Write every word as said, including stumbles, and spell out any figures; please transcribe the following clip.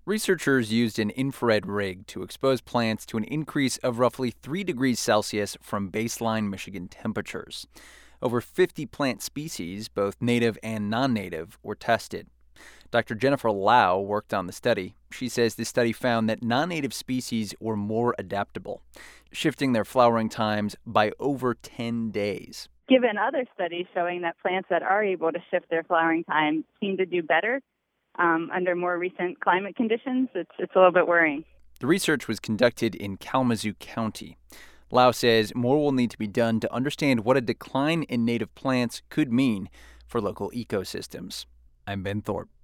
Researchers used an infrared rig to expose plants to an increase of roughly three degrees Celsius from baseline Michigan temperatures. Over fifty plant species, both native and non-native, were tested. Doctor Jennifer Lau worked on the study. She says the study found that non-native species were more adaptable, shifting their flowering times by over ten days. Given other studies showing that plants that are able to shift their flowering time seem to do better um, under more recent climate conditions, it's, it's a little bit worrying. The research was conducted in Kalamazoo County. Lau says more will need to be done to understand what a decline in native plants could mean for local ecosystems. I'm Ben Thorpe.